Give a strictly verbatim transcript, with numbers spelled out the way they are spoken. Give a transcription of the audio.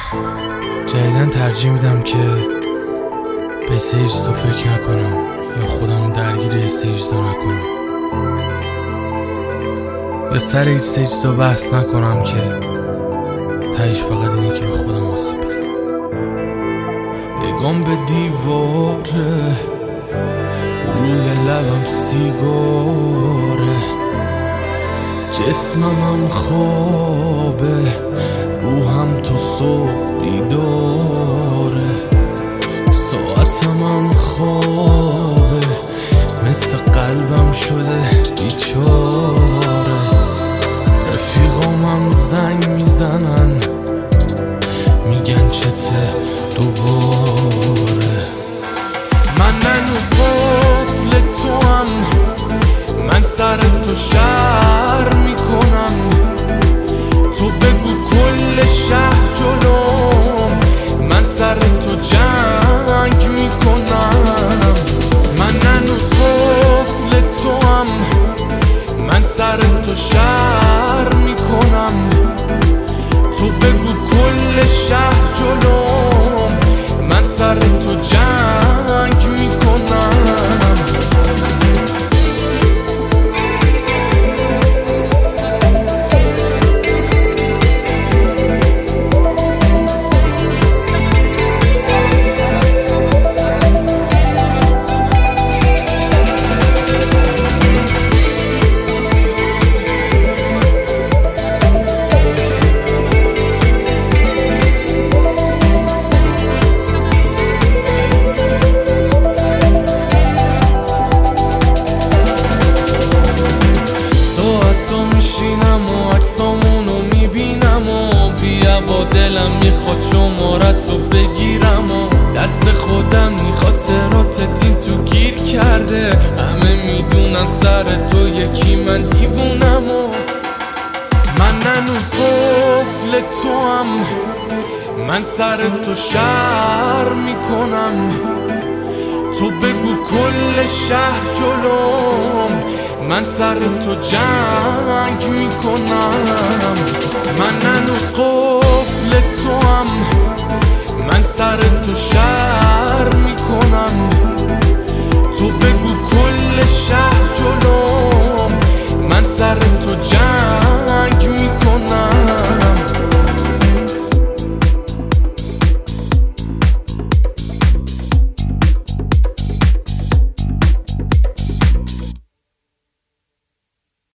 جدیدن ترجیح میدم که به سه چیزا فکر نکنم یا خودم درگیر یه سه چیزا نکنم یا سر هیچ سه چیزا بحث نکنم که تهش فقط اینه که به خودم آسیب بزنم. نگام به دیواره، روی لبم سیگاره، جسمم هم خوابه، روحم تا صبح بیداره، ساعتم هم خوابه، مثل قلبم شده بیچاره، رفیقام هم زنگ میزنن میگن چته دوباره. من هنوز قفل تو هم، من سر تو شهر میکنم، تو بگو کل شهر جلوم، من سر تو جنگ میکنم. من هنوز قفل تو هم، من سر تو شهر میکنم، تو بگو کل شهر جلوم، من سر تو جنگ میکنم. میشینم و عکسامونو میبینم و بیا با دلم میخواد شمارت رو بگیرم و دست خودم خاطراتت این تو گیر کرده. همه میدونن سر تو یکی من دیوونم و من هنوز قفل تو هم، من سر تو شهر میکنم، تو بگو کل شهر جلوم، من سر تو جنگ میکنم. من هنوز قفل تو هم، من سر تو شهر میکنم، تو بگو کل شهر جلوم، من سر تو جنگ